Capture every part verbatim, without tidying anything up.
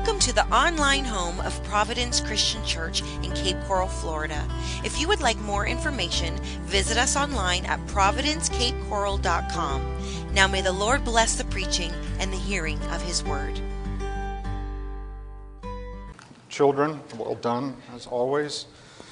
Welcome to the online home of Providence Christian Church in Cape Coral, Florida. If you would like more information, visit us online at providence cape coral dot com. Now may the Lord bless the preaching and the hearing of His word. Children, well done as always.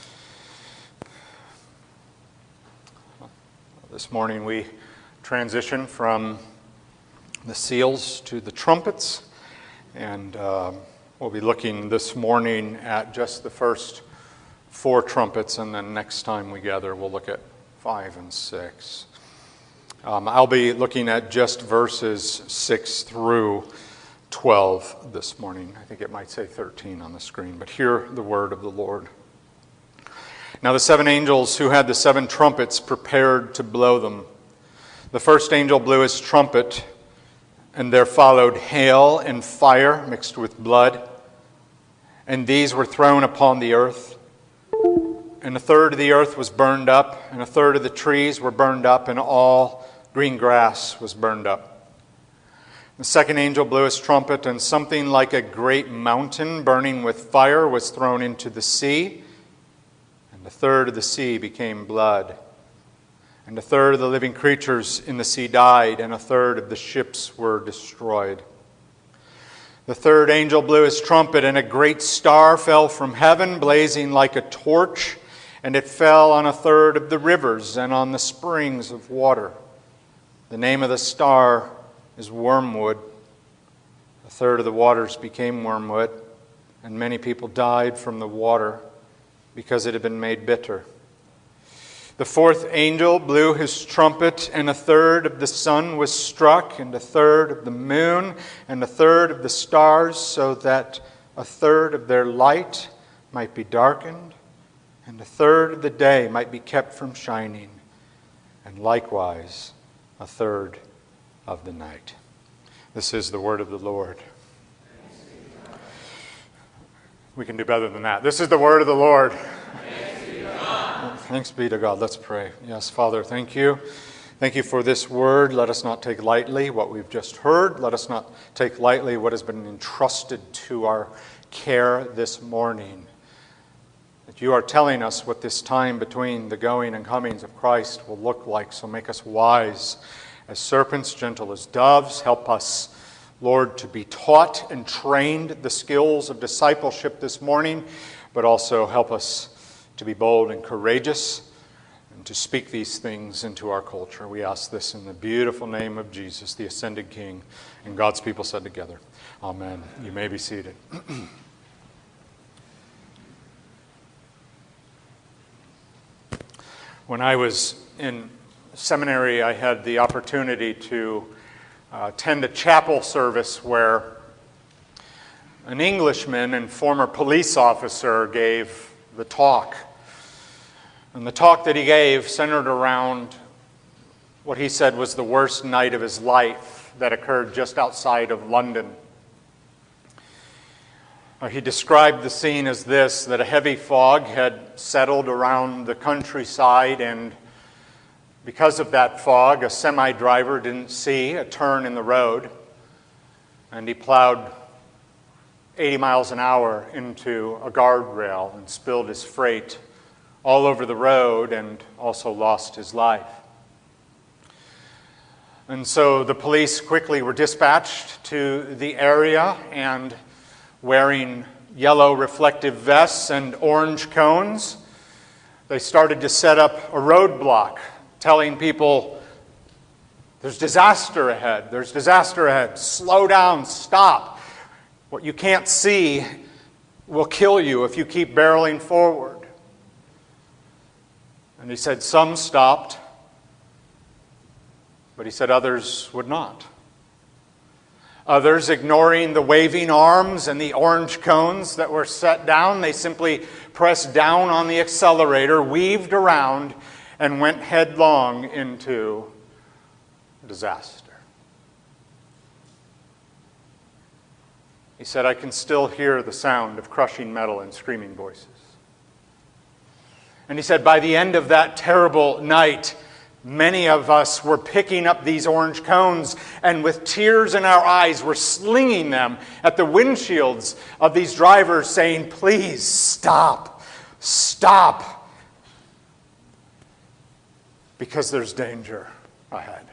This morning we transition from the seals to the trumpets, and uh, we'll be looking this morning at just the first four trumpets, and then next time we gather we'll look at five and six. Um, I'll be looking at just verses six through twelve this morning. I think it might say thirteen on the screen, but hear the word of the Lord. Now the seven angels who had the seven trumpets prepared to blow them. The first angel blew his trumpet, and there followed hail and fire mixed with blood, and these were thrown upon the earth. And a third of the earth was burned up, and a third of the trees were burned up, and all green grass was burned up. The second angel blew his trumpet, and something like a great mountain burning with fire was thrown into the sea, and a third of the sea became blood. And a third of the living creatures in the sea died, and a third of the ships were destroyed. The third angel blew his trumpet, and a great star fell from heaven, blazing like a torch, and it fell on a third of the rivers and on the springs of water. The name of the star is Wormwood. A third of the waters became wormwood, and many people died from the water because it had been made bitter. The fourth angel blew his trumpet, and a third of the sun was struck, and a third of the moon, and a third of the stars, so that a third of their light might be darkened, and a third of the day might be kept from shining, and likewise a third of the night. This is the word of the Lord. We can do better than that. This is the word of the Lord. Thanks be to God. Let's pray. Yes, Father, thank you. Thank you for this word. Let us not take lightly what we've just heard. Let us not take lightly what has been entrusted to our care this morning. That you are telling us what this time between the going and comings of Christ will look like. So make us wise as serpents, gentle as doves. Help us, Lord, to be taught and trained the skills of discipleship this morning, but also help us to be bold and courageous and to speak these things into our culture. We ask this in the beautiful name of Jesus, the ascended King, and God's people said together, Amen. You may be seated. When I was in seminary, I had the opportunity to uh, attend a chapel service where an Englishman and former police officer gave the talk. And the talk that he gave centered around what he said was the worst night of his life that occurred just outside of London. Uh, he described the scene as this, that a heavy fog had settled around the countryside, and because of that fog, a semi-driver didn't see a turn in the road, and he plowed eighty miles an hour into a guardrail and spilled his freight all over the road and also lost his life. And so the police quickly were dispatched to the area, and wearing yellow reflective vests and orange cones, they started to set up a roadblock, telling people, there's disaster ahead, there's disaster ahead, slow down, stop. What you can't see will kill you if you keep barreling forward. And he said some stopped, but he said others would not. Others, ignoring the waving arms and the orange cones that were set down, they simply pressed down on the accelerator, weaved around, and went headlong into disaster. He said, I can still hear the sound of crushing metal and screaming voices. And he said, by the end of that terrible night, Many of us were picking up these orange cones and with tears in our eyes were slinging them at the windshields of these drivers saying, please stop, stop, because there's danger ahead.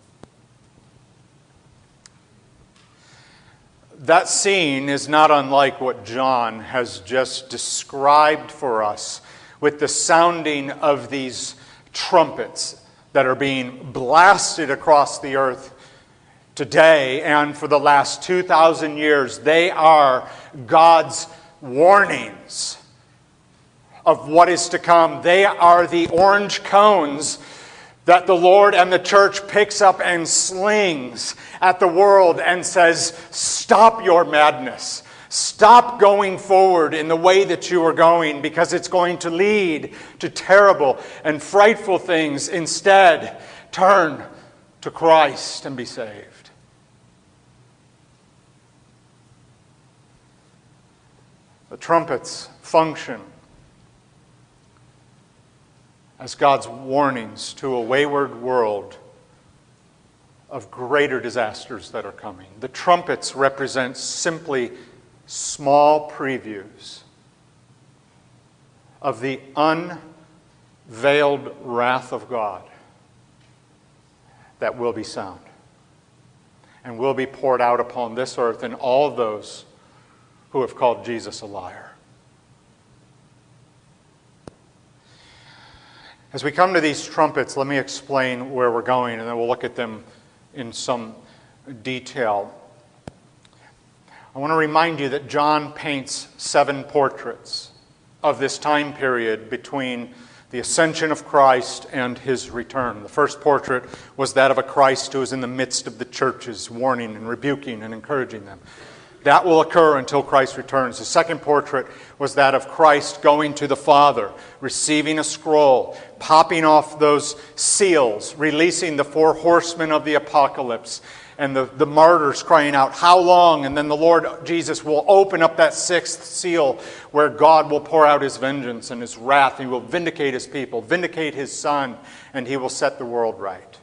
That scene is not unlike what John has just described for us with the sounding of these trumpets that are being blasted across the earth today and for the last two thousand years. They are God's warnings of what is to come. They are the orange cones that the Lord and the church picks up and slings at the world and says, stop your madness. Stop going forward in the way that you are going, because it's going to lead to terrible and frightful things. Instead, turn to Christ and be saved. The trumpets function as God's warnings to a wayward world of greater disasters that are coming. The trumpets represent simply small previews of the unveiled wrath of God that will be sound and will be poured out upon this earth and all those who have called Jesus a liar. As we come to these trumpets, let me explain where we're going, and then we'll look at them in some detail. I want to remind you that John paints seven portraits of this time period between the ascension of Christ and his return. The first portrait was that of a Christ who is in the midst of the churches, warning and rebuking and encouraging them. That will occur until Christ returns. The second portrait was that of Christ going to the Father, receiving a scroll, popping off those seals, releasing the four horsemen of the apocalypse, and the, the martyrs crying out, how long? And then the Lord Jesus will open up that sixth seal where God will pour out his vengeance and his wrath. He will vindicate his people, vindicate his Son, and he will set the world right.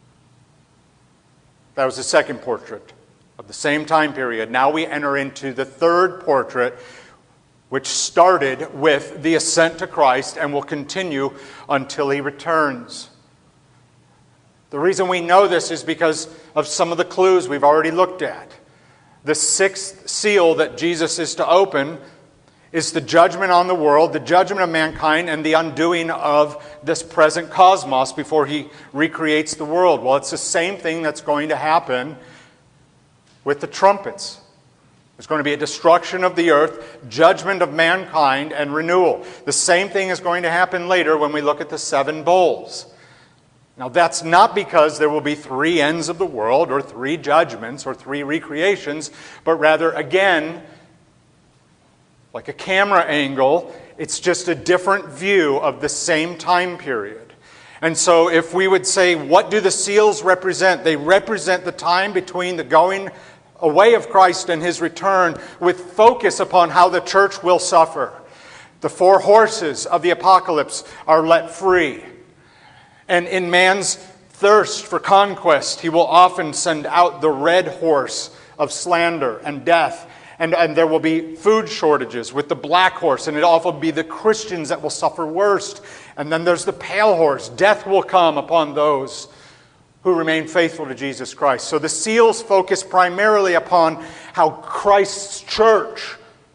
That was the second portrait of the same time period. Now we enter into the third portrait, which started with the ascent to Christ and will continue until he returns. The reason we know this is because of some of the clues we've already looked at. The sixth seal that Jesus is to open is the judgment on the world, the judgment of mankind, and the undoing of this present cosmos before he recreates the world. Well, it's the same thing that's going to happen with the trumpets. There's going to be a destruction of the earth, judgment of mankind, and renewal. The same thing is going to happen later when we look at the seven bowls. Now, that's not because there will be three ends of the world or three judgments or three recreations, but rather, again, like a camera angle, it's just a different view of the same time period. And so if we would say, what do the seals represent? They represent the time between the going away of Christ and his return, with focus upon how the church will suffer. The four horses of the apocalypse are let free. And in man's thirst for conquest, he will often send out the red horse of slander and death. And, and there will be food shortages with the black horse, and it often will be the Christians that will suffer worst. And then there's the pale horse. Death will come upon those who remain faithful to Jesus Christ. So the seals focus primarily upon how Christ's church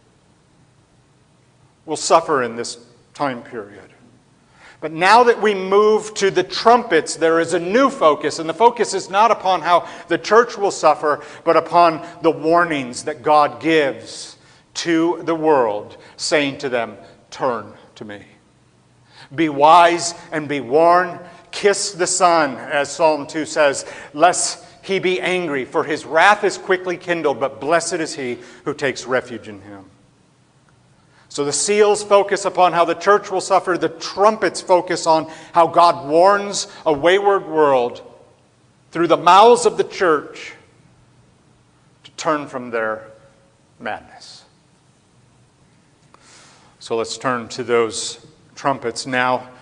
will suffer in this time period. But now that we move to the trumpets, there is a new focus, and the focus is not upon how the church will suffer, but upon the warnings that God gives to the world, saying to them, turn to me. Be wise and be warned. Kiss the Son, as Psalm two says, lest he be angry, for his wrath is quickly kindled, but blessed is he who takes refuge in him. So the seals focus upon how the church will suffer. The trumpets focus on how God warns a wayward world through the mouths of the church to turn from their madness. So let's turn to those trumpets now.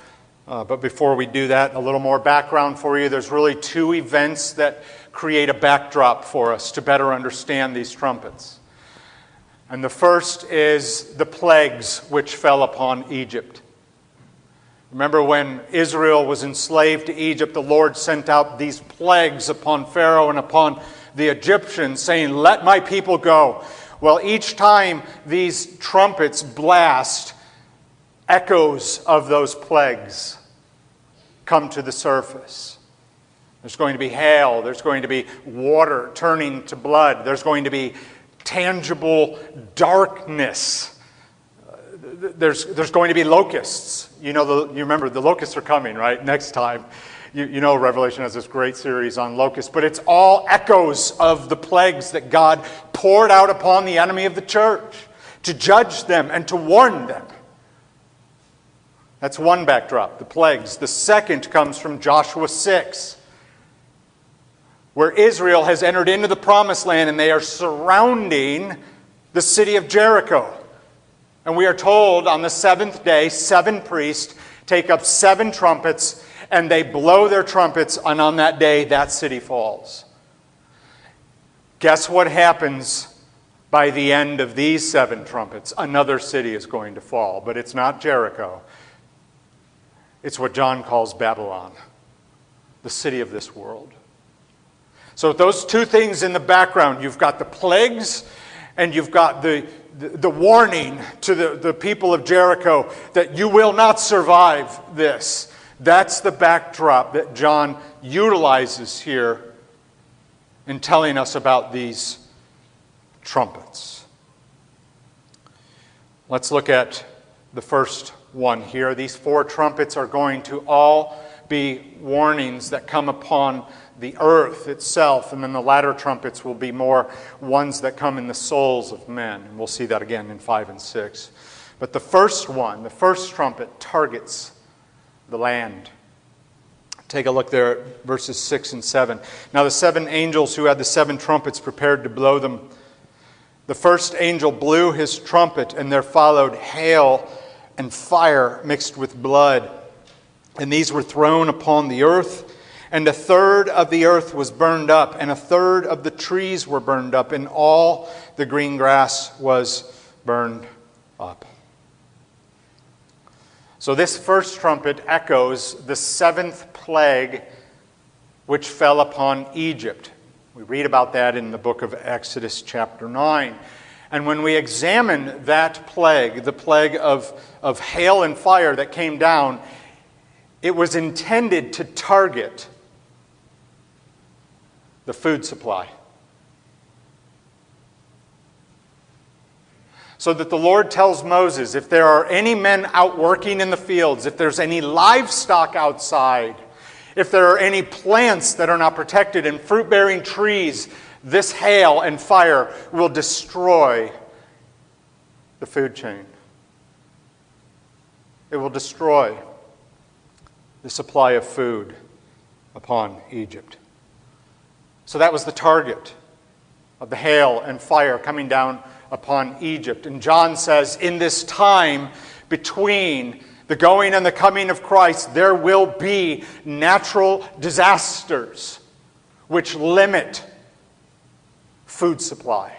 Uh, but before we do that, a little more background for you. There's really two events that create a backdrop for us to better understand these trumpets. And the first is the plagues which fell upon Egypt. Remember when Israel was enslaved to Egypt, the Lord sent out these plagues upon Pharaoh and upon the Egyptians, saying, "Let my people go." Well, each time these trumpets blast, echoes of those plagues come to the surface. There's going to be hail. There's going to be water turning to blood. There's going to be tangible darkness. There's, there's going to be locusts. You know, the, you remember the locusts are coming, right? Next time. You, you know Revelation has this great series on locusts, but it's all echoes of the plagues that God poured out upon the enemy of the church to judge them and to warn them. That's one backdrop, the plagues. The second comes from Joshua six, where Israel has entered into the promised land and they are surrounding the city of Jericho. And we are told on the seventh day, seven priests take up seven trumpets and they blow their trumpets, and on that day, that city falls. Guess what happens by the end of these seven trumpets? Another city is going to fall, but it's not Jericho. It's what John calls Babylon, the city of this world. So with those two things in the background, you've got the plagues and you've got the, the, the warning to the, the people of Jericho that you will not survive this. That's the backdrop that John utilizes here in telling us about these trumpets. Let's look at the first one here. These four trumpets are going to all be warnings that come upon the earth itself, and then the latter trumpets will be more ones that come in the souls of men. And we'll see that again in five and six. But the first one, the first trumpet, targets the land. Take a look there at verses six and seven. Now the seven angels who had the seven trumpets prepared to blow them. The first angel blew his trumpet, and there followed hail and fire mixed with blood. And these were thrown upon the earth, and a third of the earth was burned up, and a third of the trees were burned up, and all the green grass was burned up. So this first trumpet echoes the seventh plague which fell upon Egypt. We read about that in the book of Exodus chapter nine. And when we examine that plague, the plague of, of hail and fire that came down, it was intended to target the food supply. So that the Lord tells Moses, if there are any men out working in the fields, if there's any livestock outside, if there are any plants that are not protected and fruit-bearing trees, this hail and fire will destroy the food chain. It will destroy the supply of food upon Egypt. So that was the target of the hail and fire coming down upon Egypt. And John says, in this time between the going and the coming of Christ, there will be natural disasters which limit food supply.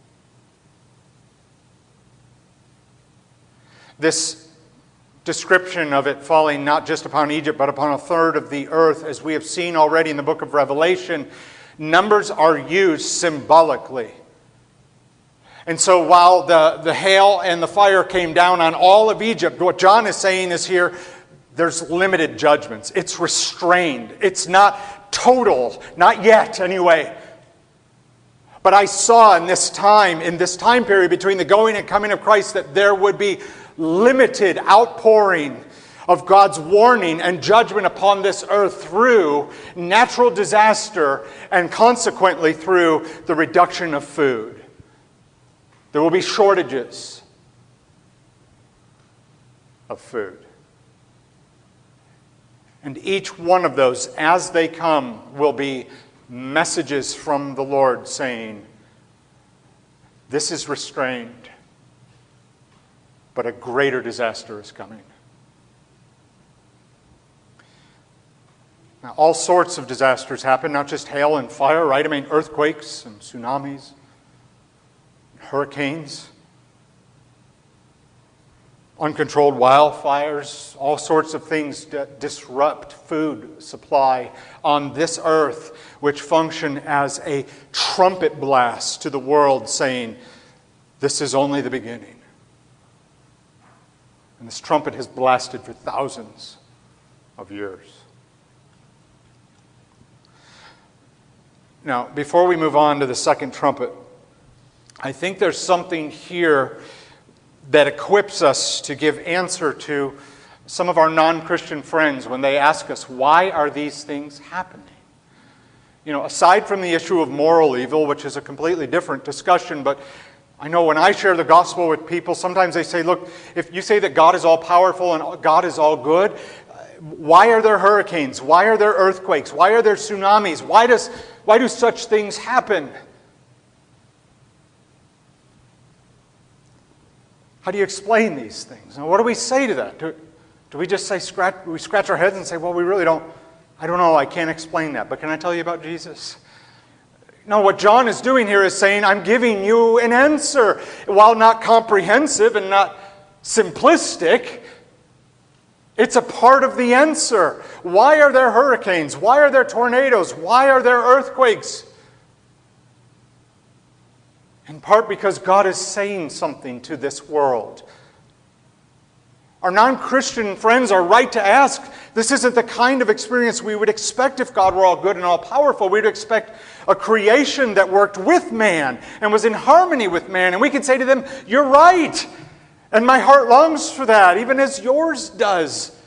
This description of it falling not just upon Egypt, but upon a third of the earth, as we have seen already in the book of Revelation, numbers are used symbolically. And so while the, the hail and the fire came down on all of Egypt, what John is saying is here, there's limited judgments. It's restrained. It's not total, not yet anyway. But I saw in this time, in this time period between the going and coming of Christ, that there would be limited outpouring of God's warning and judgment upon this earth through natural disaster and consequently through the reduction of food. There will be shortages of food. And each one of those, as they come, will be messages from the Lord saying, this is restrained, but a greater disaster is coming. Now, all sorts of disasters happen, not just hail and fire, right? I mean, earthquakes and tsunamis, hurricanes, uncontrolled wildfires, all sorts of things that disrupt food supply on this earth, which function as a trumpet blast to the world saying, this is only the beginning. And this trumpet has blasted for thousands of years. Now, before we move on to the second trumpet, I think there's something here that equips us to give answer to some of our non-Christian friends when they ask us, why are these things happening? You know, aside from the issue of moral evil, which is a completely different discussion, but I know when I share the gospel with people, sometimes they say, look, if you say that God is all powerful and God is all good, why are there hurricanes? Why are there earthquakes? Why are there tsunamis? Why does, why do such things happen? How do you explain these things? Now, what do we say to that? Do, do we just say, scratch, we scratch our heads and say, well, we really don't, I don't know, I can't explain that. But can I tell you about Jesus? No, what John is doing here is saying, I'm giving you an answer. While not comprehensive and not simplistic, it's a part of the answer. Why are there hurricanes? Why are there tornadoes? Why are there earthquakes? In part because God is saying something to this world. Our non-Christian friends are right to ask, this isn't the kind of experience we would expect if God were all good and all powerful. We'd expect a creation that worked with man and was in harmony with man. And we can say to them, you're right. And my heart longs for that, even as yours does.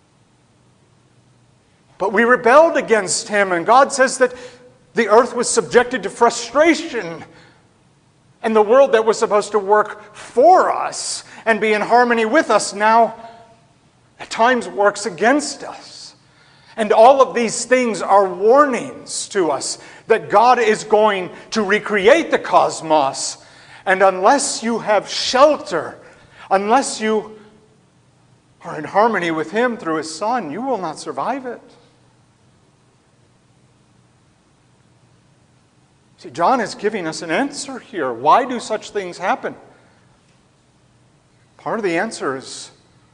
But we rebelled against Him, and God says that the earth was subjected to frustration. And the world that was supposed to work for us and be in harmony with us now at times works against us. And all of these things are warnings to us that God is going to recreate the cosmos. And unless you have shelter, unless you are in harmony with Him through His Son, you will not survive it. See, John is giving us an answer here. Why do such things happen? Part of the answer is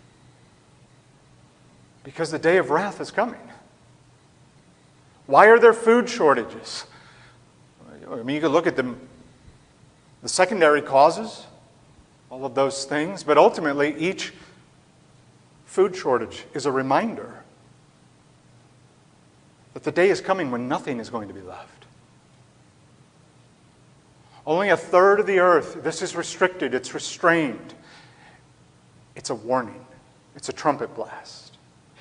because the day of wrath is coming. Why are there food shortages? I mean, you could look at the, the secondary causes, all of those things, but ultimately each food shortage is a reminder that the day is coming when nothing is going to be left. Only a third of the earth, this is restricted, it's restrained. It's a warning. It's a trumpet blast.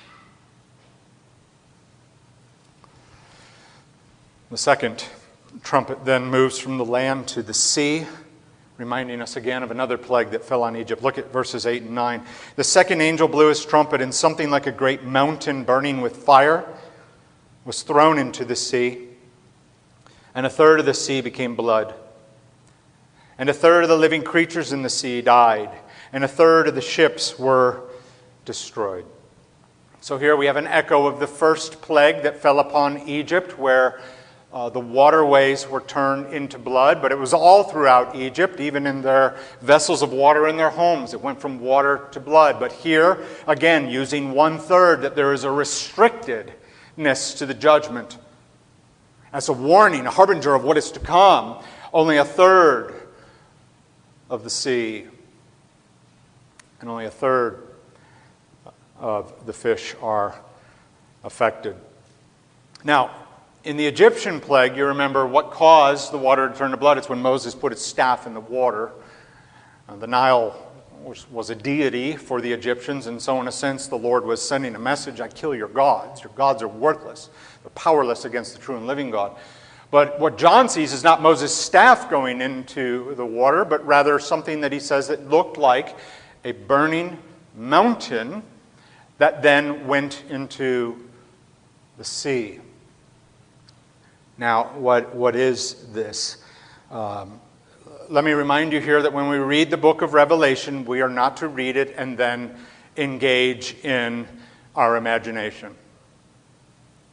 The second trumpet then moves from the land to the sea, reminding us again of another plague that fell on Egypt. Look at verses eight and nine. The second angel blew his trumpet, and something like a great mountain burning with fire was thrown into the sea, and a third of the sea became blood. And a third of the living creatures in the sea died, and a third of the ships were destroyed. So here we have an echo of the first plague that fell upon Egypt, where uh, the waterways were turned into blood, but it was all throughout Egypt, even in their vessels of water in their homes. It went from water to blood. But here, again, using one third, that there is a restrictedness to the judgment. As a warning, a harbinger of what is to come, only a third of the sea, and only a third of the fish are affected. Now, in the Egyptian plague, you remember what caused the water to turn to blood. It's when Moses put his staff in the water. Uh, the Nile was, was a deity for the Egyptians, and so in a sense the Lord was sending a message, I kill your gods. Your gods are worthless. They're powerless against the true and living God. But what John sees is not Moses' staff going into the water, but rather something that he says that looked like a burning mountain that then went into the sea. Now, what, what is this? Um, let me remind you here that when we read the book of Revelation, we are not to read it and then engage in our imagination.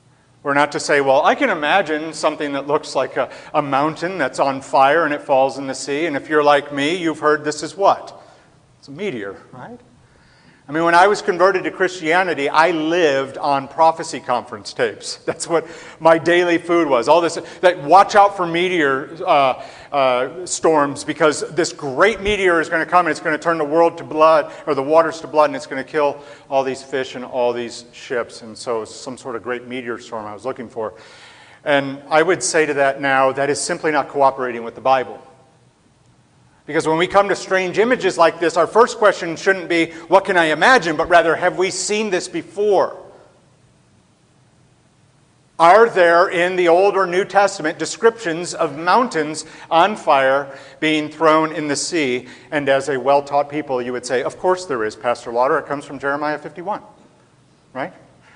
We're not to say, well, I can imagine something that looks like a, a mountain that's on fire and it falls in the sea. And if you're like me, you've heard this is what? It's a meteor, right? I mean, when I was converted to Christianity, I lived on prophecy conference tapes. That's what my daily food was. All this, that watch out for meteor uh, uh, storms, because this great meteor is going to come and it's going to turn the world to blood, or the waters to blood, and it's going to kill all these fish and all these ships. And so it's some sort of great meteor storm I was looking for. And I would say to that now, that is simply not cooperating with the Bible. Because when we come to strange images like this, our first question shouldn't be, what can I imagine? But rather, have we seen this before? Are there in the Old or New Testament descriptions of mountains on fire being thrown in the sea? And as a well-taught people, you would say, of course there is, Pastor Lauder. It comes from Jeremiah fifty-one. Right?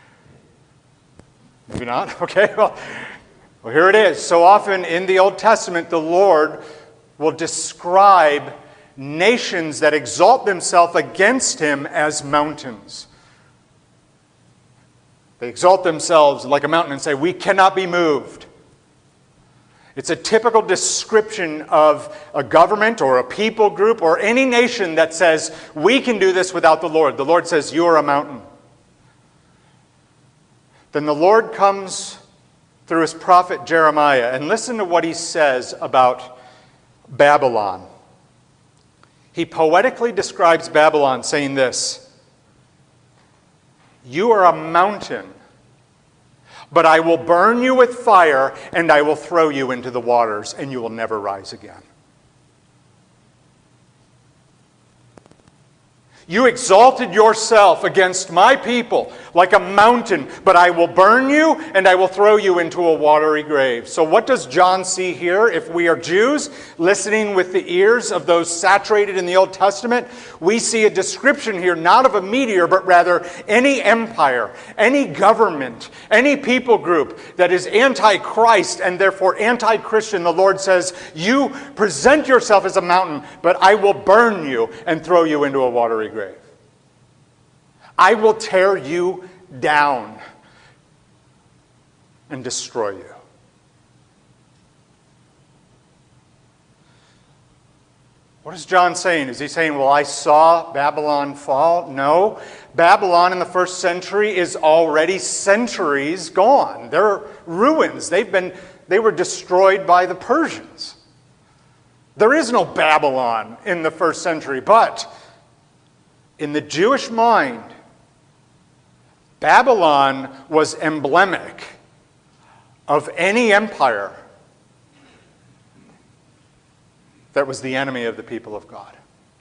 Maybe not? Okay, well, well, here it is. So often in the Old Testament, the Lord will describe nations that exalt themselves against him as mountains. They exalt themselves like a mountain and say, we cannot be moved. It's a typical description of a government or a people group or any nation that says, we can do this without the Lord. The Lord says, you are a mountain. Then the Lord comes through his prophet Jeremiah, and listen to what he says about Babylon. He poetically describes Babylon saying this: you are a mountain, but I will burn you with fire, and I will throw you into the waters, and you will never rise again. You exalted yourself against my people like a mountain, but I will burn you and I will throw you into a watery grave. So what does John see here? If we are Jews listening with the ears of those saturated in the Old Testament, we see a description here not of a meteor, but rather any empire, any government, any people group that is anti-Christ and therefore anti-Christian. The Lord says, you present yourself as a mountain, but I will burn you and throw you into a watery grave. I will tear you down and destroy you. What is John saying? Is he saying, well, I saw Babylon fall? No. Babylon in the first century is already centuries gone. They're ruins. They've been, they were destroyed by the Persians. There is no Babylon in the first century, but in the Jewish mind, Babylon was emblematic of any empire that was the enemy of the people of God.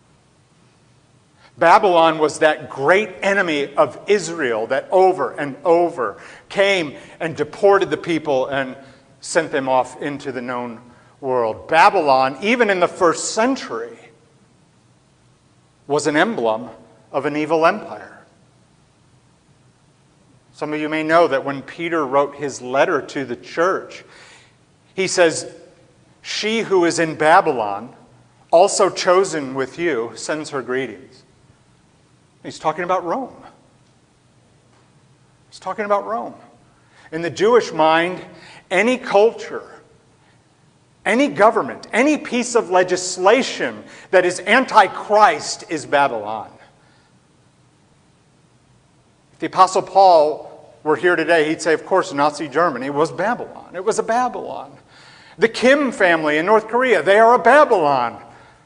Babylon was that great enemy of Israel that over and over came and deported the people and sent them off into the known world. Babylon, even in the first century, was an emblem of an evil empire. Some of you may know that when Peter wrote his letter to the church, he says, she who is in Babylon, also chosen with you, sends her greetings. He's talking about Rome. He's talking about Rome. In the Jewish mind, any culture, any government, any piece of legislation that is anti-Christ is Babylon. If the Apostle Paul were here today, he'd say, of course, Nazi Germany was Babylon. It was a Babylon. The Kim family in North Korea, they are a Babylon.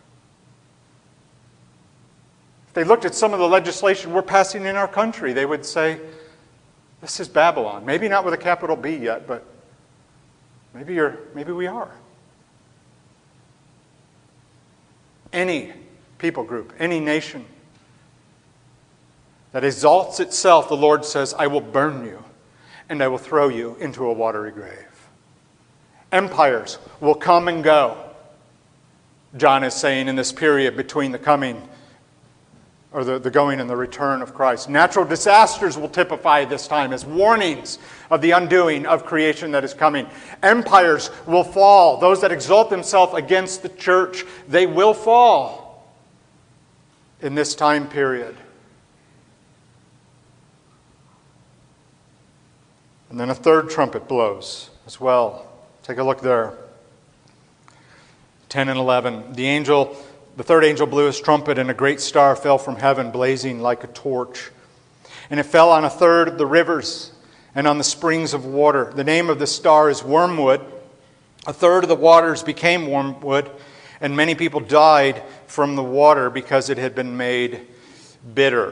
If they looked at some of the legislation we're passing in our country, they would say, this is Babylon. Maybe not with a capital B yet, but maybe you're, maybe we are. Any people group, any nation that exalts itself, the Lord says, I will burn you and I will throw you into a watery grave. Empires will come and go, John is saying, in this period between the coming, or the, the going and the return of Christ. Natural disasters will typify this time as warnings of the undoing of creation that is coming. Empires will fall. Those that exalt themselves against the church, they will fall in this time period. And then a third trumpet blows as well. Take a look there. ten and eleven. The angel, the third angel blew his trumpet, and a great star fell from heaven, blazing like a torch. And it fell on a third of the rivers and on the springs of water. The name of the star is Wormwood. A third of the waters became wormwood, and many people died from the water because it had been made bitter.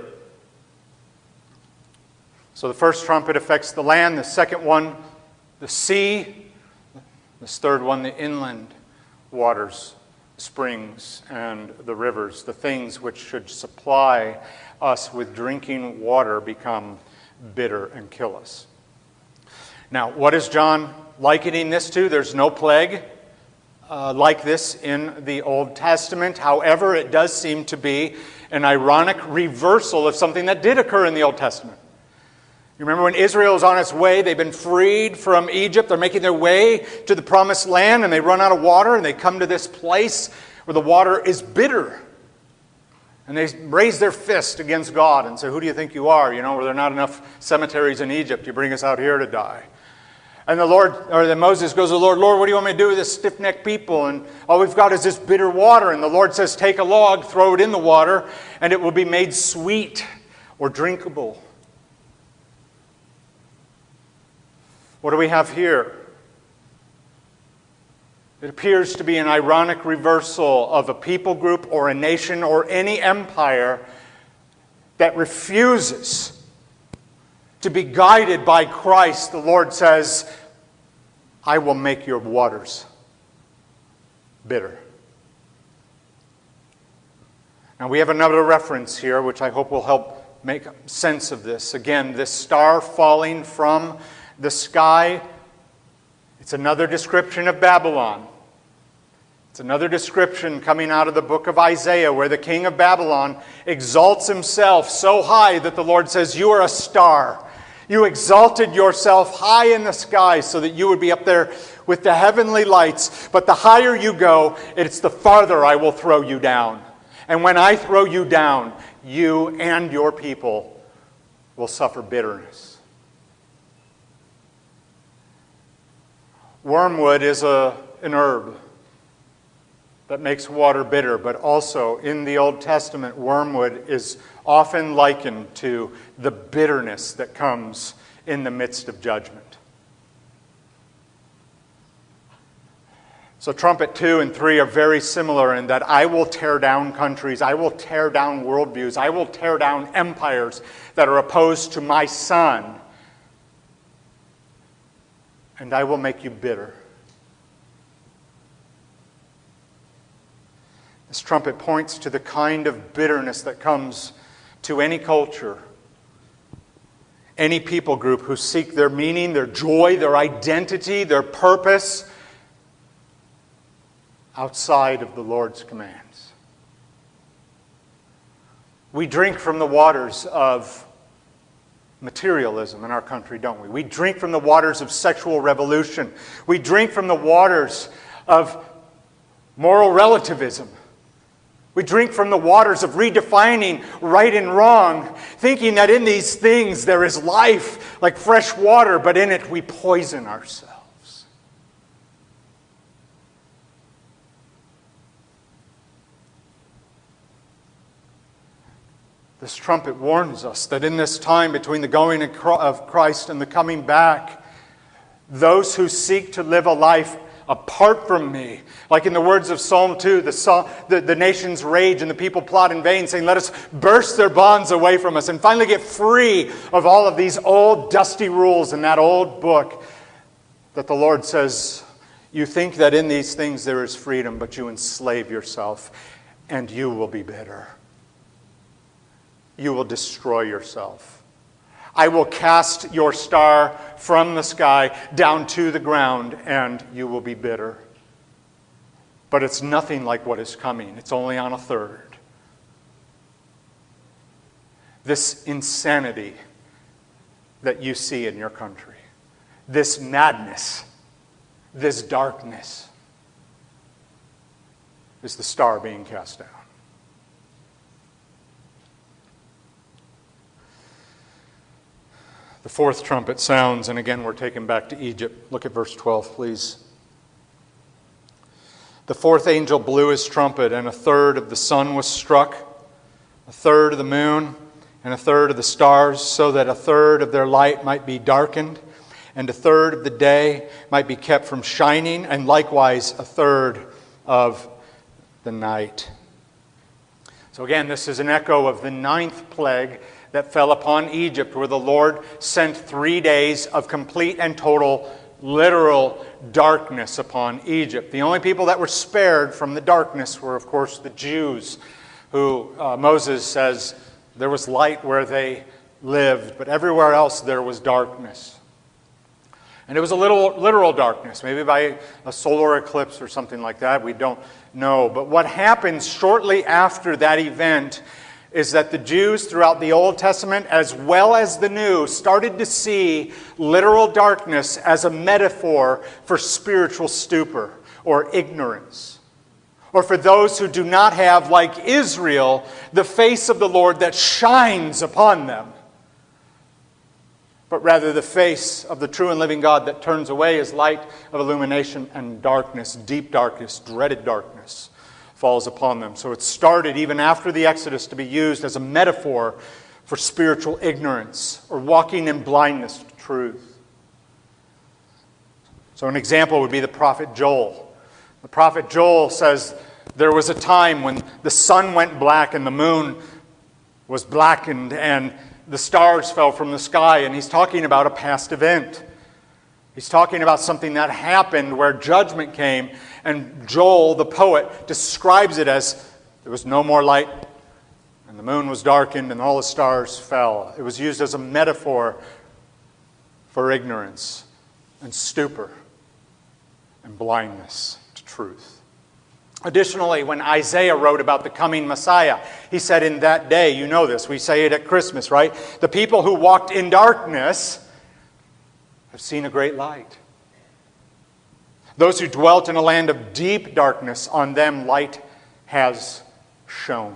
So the first trumpet affects the land, the second one, the sea, this third one, the inland waters, springs, and the rivers. The things which should supply us with drinking water become bitter and kill us. Now, what is John likening this to? There's no plague uh, like this in the Old Testament. However, it does seem to be an ironic reversal of something that did occur in the Old Testament. You remember when Israel is on its way, they've been freed from Egypt, they're making their way to the promised land, and they run out of water, and they come to this place where the water is bitter. And they raise their fist against God and say, who do you think you are? You know, where there are not enough cemeteries in Egypt, you bring us out here to die. And the Lord, or then Moses goes to the Lord, Lord, what do you want me to do with this stiff-necked people? And all we've got is this bitter water. And the Lord says, take a log, throw it in the water, and it will be made sweet or drinkable. What do we have here? It appears to be an ironic reversal of a people group or a nation or any empire that refuses to be guided by Christ. The Lord says, I will make your waters bitter. Now we have another reference here which I hope will help make sense of this. Again, this star falling from the sky, it's another description of Babylon. It's another description coming out of the book of Isaiah where the king of Babylon exalts himself so high that the Lord says, you are a star. You exalted yourself high in the sky so that you would be up there with the heavenly lights. But the higher you go, it's the farther I will throw you down. And when I throw you down, you and your people will suffer bitterness. Wormwood is a, an herb that makes water bitter, but also in the Old Testament, wormwood is often likened to the bitterness that comes in the midst of judgment. So trumpet two and three are very similar in that I will tear down countries, I will tear down worldviews, I will tear down empires that are opposed to my Son, and I will make you bitter. This trumpet points to the kind of bitterness that comes to any culture, any people group who seek their meaning, their joy, their identity, their purpose outside of the Lord's commands. We drink from the waters of materialism in our country, don't we? We drink from the waters of sexual revolution. We drink from the waters of moral relativism. We drink from the waters of redefining right and wrong, thinking that in these things there is life like fresh water, but in it we poison ourselves. This trumpet warns us that in this time between the going of Christ and the coming back, those who seek to live a life apart from me, like in the words of Psalm two, the, the, the nations rage and the people plot in vain, saying, let us burst their bonds away from us and finally get free of all of these old dusty rules in that old book, that the Lord says, you think that in these things there is freedom, but you enslave yourself and you will be bitter. You will destroy yourself. I will cast your star from the sky down to the ground, and you will be bitter. But it's nothing like what is coming. It's only on a third. This insanity that you see in your country, this madness, this darkness, is the star being cast down. The fourth trumpet sounds, and again we're taken back to Egypt. Look at verse twelve, please. The fourth angel blew his trumpet, and a third of the sun was struck, a third of the moon, and a third of the stars, so that a third of their light might be darkened, and a third of the day might be kept from shining, and likewise a third of the night. So again, this is an echo of the ninth plague that fell upon Egypt, where the Lord sent three days of complete and total literal darkness upon Egypt. The only people that were spared from the darkness were, of course, the Jews, who uh, Moses says there was light where they lived, but everywhere else there was darkness. And it was a little literal darkness, maybe by a solar eclipse or something like that. We don't know. But what happens shortly after that event is that the Jews throughout the Old Testament as well as the New started to see literal darkness as a metaphor for spiritual stupor or ignorance, or for those who do not have, like Israel, the face of the Lord that shines upon them, but rather the face of the true and living God that turns away His light of illumination, and darkness, deep darkness, dreaded darkness falls upon them. So it started even after the Exodus to be used as a metaphor for spiritual ignorance or walking in blindness to truth. So an example would be the prophet Joel. The prophet Joel says there was a time when the sun went black and the moon was blackened and the stars fell from the sky, and he's talking about a past event. He's talking about something that happened where judgment came, and Joel, the poet, describes it as there was no more light, and the moon was darkened, and all the stars fell. It was used as a metaphor for ignorance and stupor and blindness to truth. Additionally, when Isaiah wrote about the coming Messiah, he said, in that day, you know this, we say it at Christmas, right? The people who walked in darkness have seen a great light. Those who dwelt in a land of deep darkness, on them light has shone.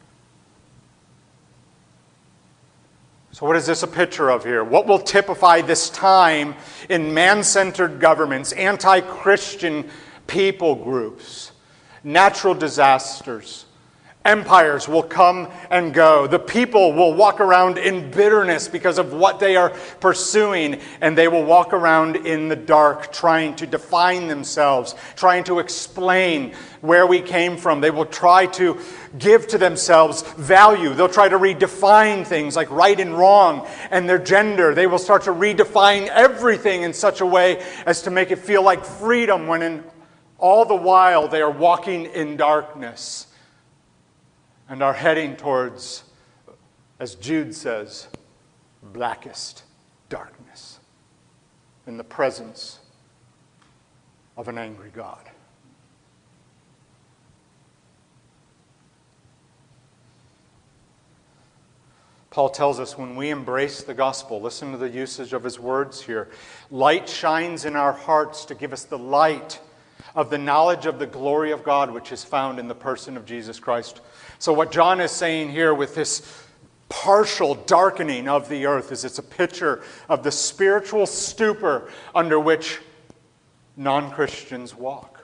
So what is this a picture of here? What will typify this time in man-centered governments, anti-Christian people groups, natural disasters? Empires will come and go. The people will walk around in bitterness because of what they are pursuing, and they will walk around in the dark trying to define themselves, trying to explain where we came from. They will try to give to themselves value. They'll try to redefine things like right and wrong and their gender. They will start to redefine everything in such a way as to make it feel like freedom, when in all the while they are walking in darkness and are heading towards, as Jude says, blackest darkness in the presence of an angry God. Paul tells us when we embrace the gospel, listen to the usage of his words here, light shines in our hearts to give us the light of the knowledge of the glory of God, which is found in the person of Jesus Christ. So what John is saying here with this partial darkening of the earth is it's a picture of the spiritual stupor under which non-Christians walk.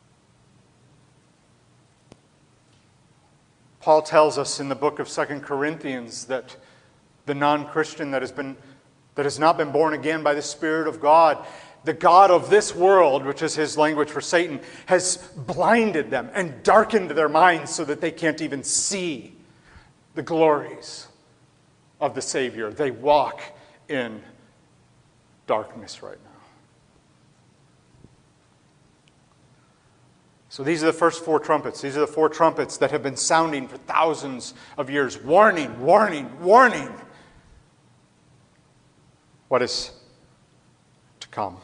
Paul tells us in the book of Second Corinthians that the non-Christian that has been that has not been born again by the Spirit of God, the God of this world, which is his language for Satan, has blinded them and darkened their minds so that they can't even see the glories of the Savior. They walk in darkness right now. So these are the first four trumpets. These are the four trumpets that have been sounding for thousands of years. Warning, warning, warning. What is to come?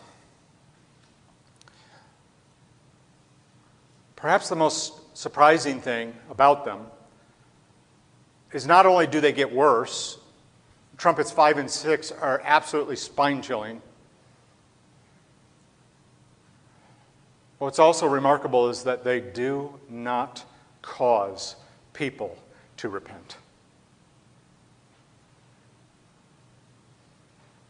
Perhaps the most surprising thing about them is not only do they get worse, trumpets five and six are absolutely spine-chilling. What's also remarkable is that they do not cause people to repent.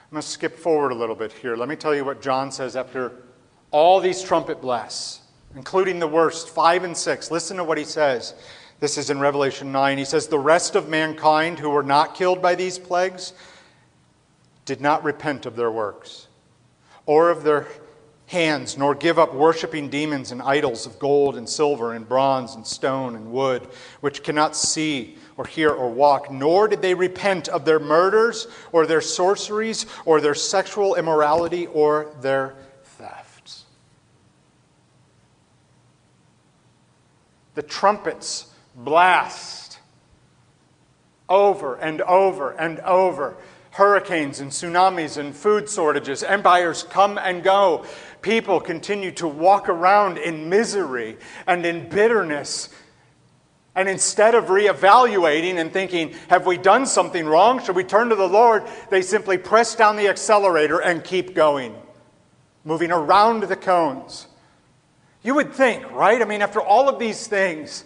I'm going to skip forward a little bit here. Let me tell you what John says after all these trumpet blasts, including the worst, five and six. Listen to what he says. This is in Revelation nine. He says, "The rest of mankind who were not killed by these plagues did not repent of their works, or of their hands, nor give up worshiping demons and idols of gold and silver and bronze and stone and wood, which cannot see or hear or walk, nor did they repent of their murders or their sorceries or their sexual immorality or their thefts." The trumpets blast over and over and over. Hurricanes and tsunamis and food shortages. Empires come and go. People continue to walk around in misery and in bitterness. And instead of reevaluating and thinking, have we done something wrong? Should we turn to the Lord? They simply press down the accelerator and keep going, moving around the cones. You would think, right? I mean, after all of these things,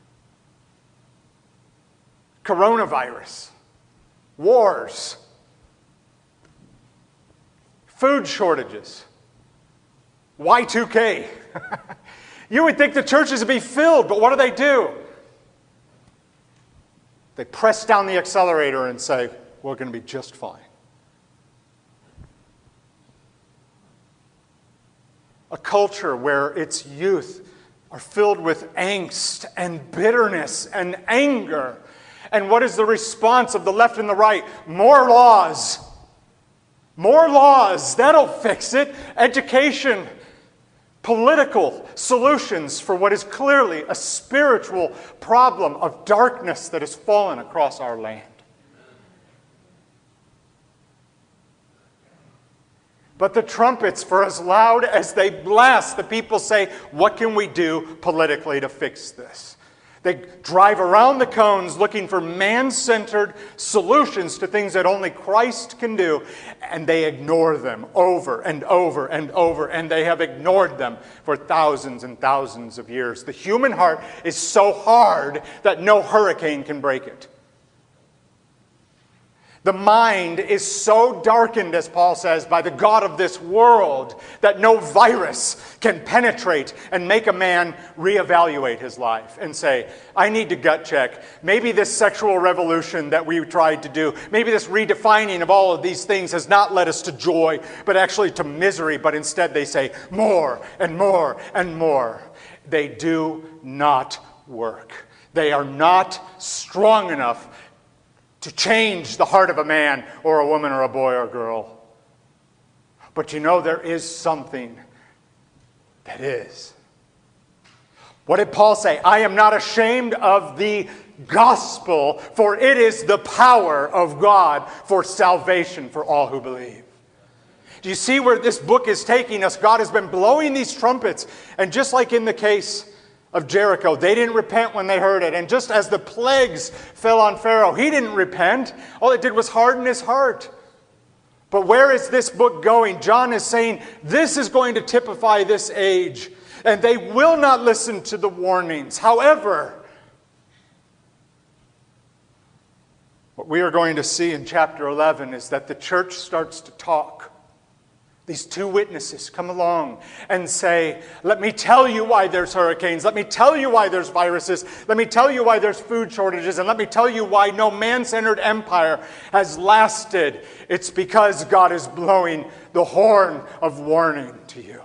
coronavirus, wars, food shortages, Y two K. You would think the churches would be filled, but what do they do? They press down the accelerator and say, we're going to be just fine. A culture where its youth are filled with angst and bitterness and anger. And what is the response of the left and the right? More laws. More laws. That'll fix it. Education. Political solutions for what is clearly a spiritual problem of darkness that has fallen across our land. But the trumpets, for as loud as they blast, the people say, what can we do politically to fix this? They drive around the cones looking for man-centered solutions to things that only Christ can do, and they ignore them over and over and over, and they have ignored them for thousands and thousands of years. The human heart is so hard that no hurricane can break it. The mind is so darkened, as Paul says, by the god of this world that no virus can penetrate and make a man reevaluate his life and say, I need to gut check. Maybe this sexual revolution that we tried to do, maybe this redefining of all of these things has not led us to joy, but actually to misery. But instead they say more and more and more. They do not work. They are not strong enough to change the heart of a man or a woman or a boy or a girl. But you know, there is something that is. What did Paul say? I am not ashamed of the gospel, for it is the power of God for salvation for all who believe. Do you see where this book is taking us? God has been blowing these trumpets, and just like in the case of Jericho, they didn't repent when they heard it. And just as the plagues fell on Pharaoh, he didn't repent. All it did was harden his heart. But where is this book going? John is saying this is going to typify this age. And they will not listen to the warnings. However, what we are going to see in chapter eleven is that the church starts to talk. These two witnesses come along and say, let me tell you why there's hurricanes. Let me tell you why there's viruses. Let me tell you why there's food shortages. And let me tell you why no man-centered empire has lasted. It's because God is blowing the horn of warning to you.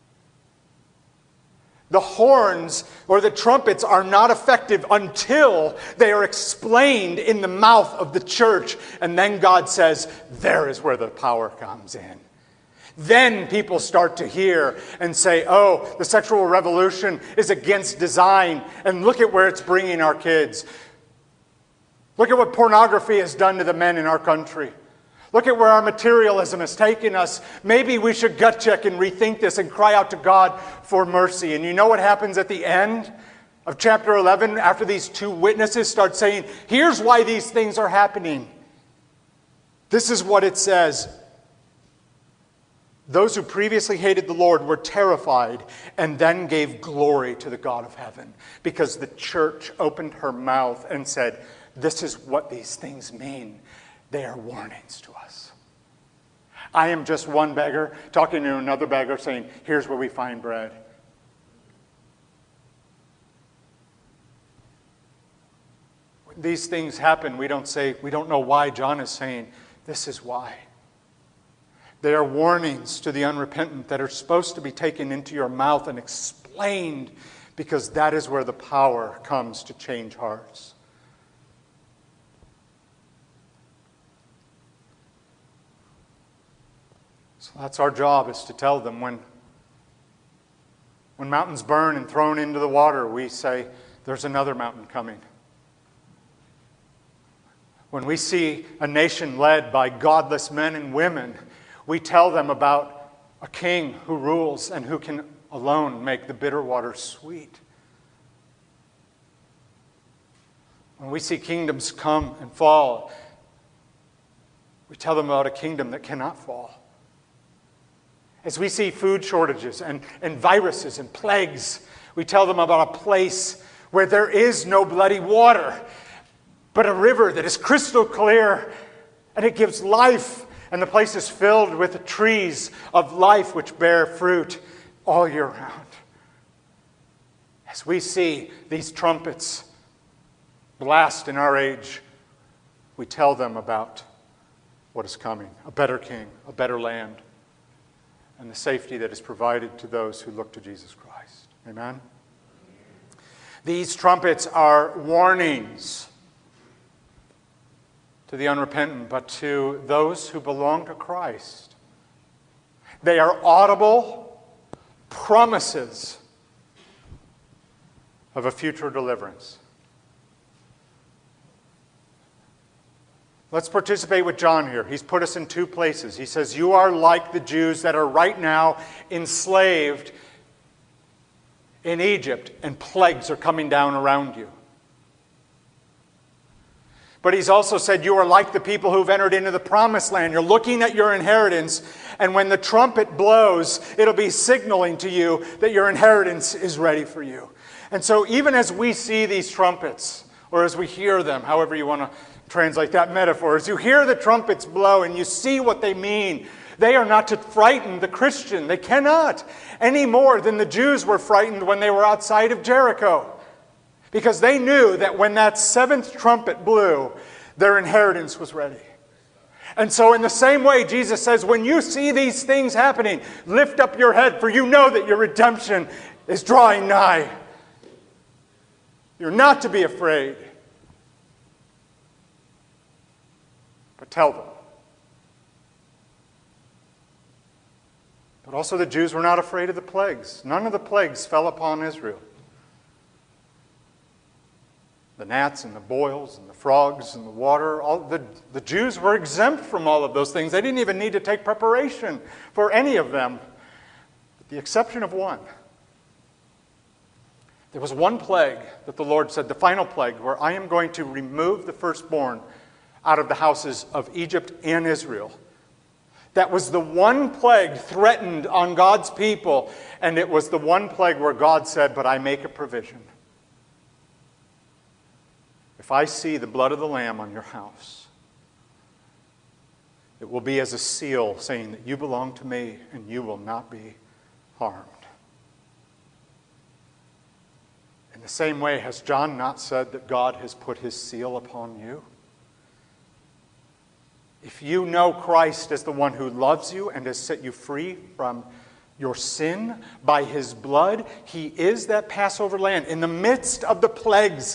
The horns or the trumpets are not effective until they are explained in the mouth of the church. And then God says, there is where the power comes in. Then people start to hear and say, oh, the sexual revolution is against design, and look at where it's bringing our kids. Look at what pornography has done to the men in our country. Look at where our materialism has taken us. Maybe we should gut check and rethink this and cry out to God for mercy. And you know what happens at the end of chapter eleven after these two witnesses start saying, here's why these things are happening. This is what it says. Those who previously hated the Lord were terrified and then gave glory to the God of heaven, because the church opened her mouth and said, this is what these things mean. They are warnings to us. I am just one beggar talking to another beggar saying, here's where we find bread. When these things happen, we don't say, we don't know why. John is saying, this is why. They are warnings to the unrepentant that are supposed to be taken into your mouth and explained, because that is where the power comes to change hearts. So that's our job, is to tell them when, when mountains burn and thrown into the water, we say, there's another mountain coming. When we see a nation led by godless men and women, we tell them about a king who rules and who can alone make the bitter water sweet. When we see kingdoms come and fall, we tell them about a kingdom that cannot fall. As we see food shortages and, and viruses and plagues, we tell them about a place where there is no bloody water, but a river that is crystal clear, and it gives life, and the place is filled with trees of life which bear fruit all year round. As we see these trumpets blast in our age, we tell them about what is coming, a better king, a better land, and the safety that is provided to those who look to Jesus Christ. Amen? These trumpets are warnings to the unrepentant, but to those who belong to Christ. They are audible promises of a future deliverance. Let's participate with John here. He's put us in two places. He says, you are like the Jews that are right now enslaved in Egypt, and plagues are coming down around you. But he's also said, you are like the people who've entered into the promised land. You're looking at your inheritance, and when the trumpet blows, it'll be signaling to you that your inheritance is ready for you. And so even as we see these trumpets, or as we hear them, however you want to translate that metaphor, as you hear the trumpets blow and you see what they mean, they are not to frighten the Christian. They cannot, any more than the Jews were frightened when they were outside of Jericho. Because they knew that when that seventh trumpet blew, their inheritance was ready. And so in the same way, Jesus says, when you see these things happening, lift up your head, for you know that your redemption is drawing nigh. You're not to be afraid. But tell them. But also the Jews were not afraid of the plagues. None of the plagues fell upon Israel. The gnats and the boils and the frogs and the water, all, the, the Jews were exempt from all of those things. They didn't even need to take preparation for any of them, with the exception of one. There was one plague that the Lord said, the final plague, where I am going to remove the firstborn out of the houses of Egypt and Israel. That was the one plague threatened on God's people, and it was the one plague where God said, but I make a provision. If I see the blood of the Lamb on your house, it will be as a seal saying that you belong to me and you will not be harmed. In the same way, has John not said that God has put his seal upon you? If you know Christ as the one who loves you and has set you free from your sin by his blood, he is that Passover lamb in the midst of the plagues.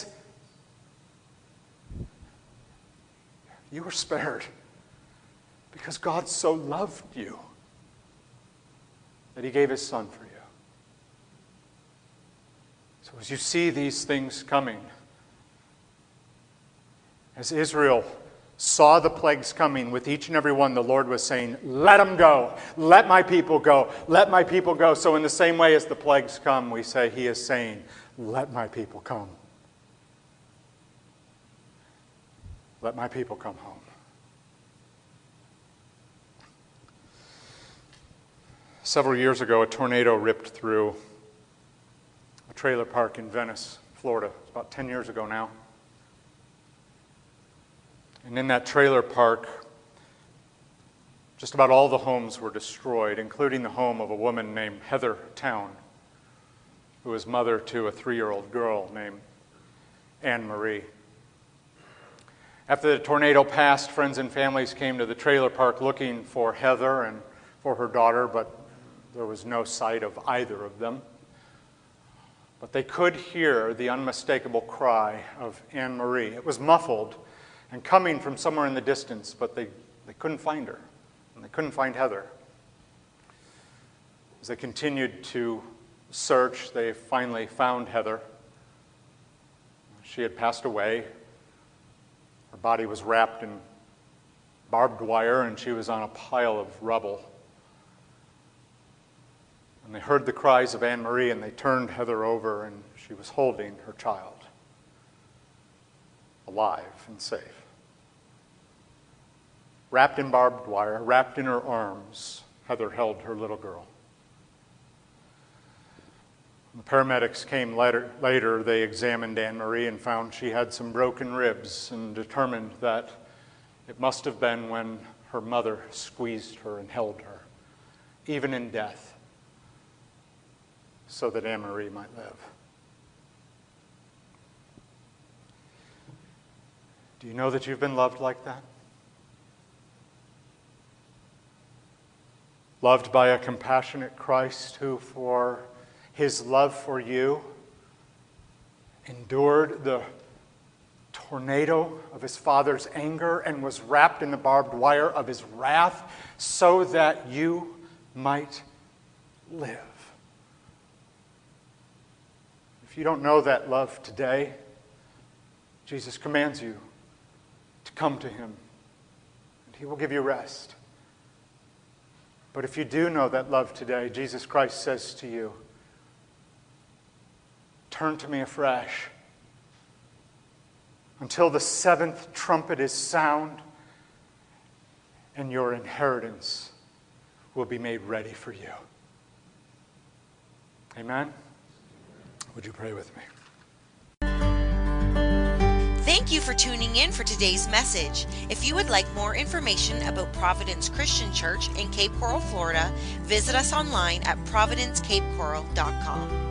You were spared because God so loved you that he gave his son for you. So as you see these things coming, as Israel saw the plagues coming with each and every one, the Lord was saying, let them go. Let my people go. Let my people go. So in the same way as the plagues come, we say he is saying, let my people come. Let my people come home. Several years ago, a tornado ripped through a trailer park in Venice, Florida. It's about ten years ago now. And in that trailer park, Just about all the homes were destroyed, including the home of a woman named Heather Town, who was mother to a three-year-old girl named Anne Marie. After the tornado passed, friends and families came to the trailer park looking for Heather and for her daughter, but there was no sight of either of them. But they could hear the unmistakable cry of Anne Marie. It was muffled and coming from somewhere in the distance, but they, they couldn't find her, and they couldn't find Heather. As they continued to search, they finally found Heather. She had passed away. Her body was wrapped in barbed wire, and she was on a pile of rubble. And they heard the cries of Anne Marie, and they turned Heather over, and she was holding her child, alive and safe. Wrapped in barbed wire, wrapped in her arms, Heather held her little girl. When the paramedics came later, later, they examined Anne Marie and found she had some broken ribs and determined that it must have been when her mother squeezed her and held her, even in death, so that Anne Marie might live. Do you know that you've been loved like that? Loved by a compassionate Christ who, for his love for you, endured the tornado of his Father's anger and was wrapped in the barbed wire of his wrath so that you might live. If you don't know that love today, Jesus commands you to come to him, and he will give you rest. But if you do know that love today, Jesus Christ says to you, turn to me afresh until the seventh trumpet is sound and your inheritance will be made ready for you. Amen? Would you pray with me? Thank you for tuning in for today's message. If you would like more information about Providence Christian Church in Cape Coral, Florida, visit us online at providence cape coral dot com.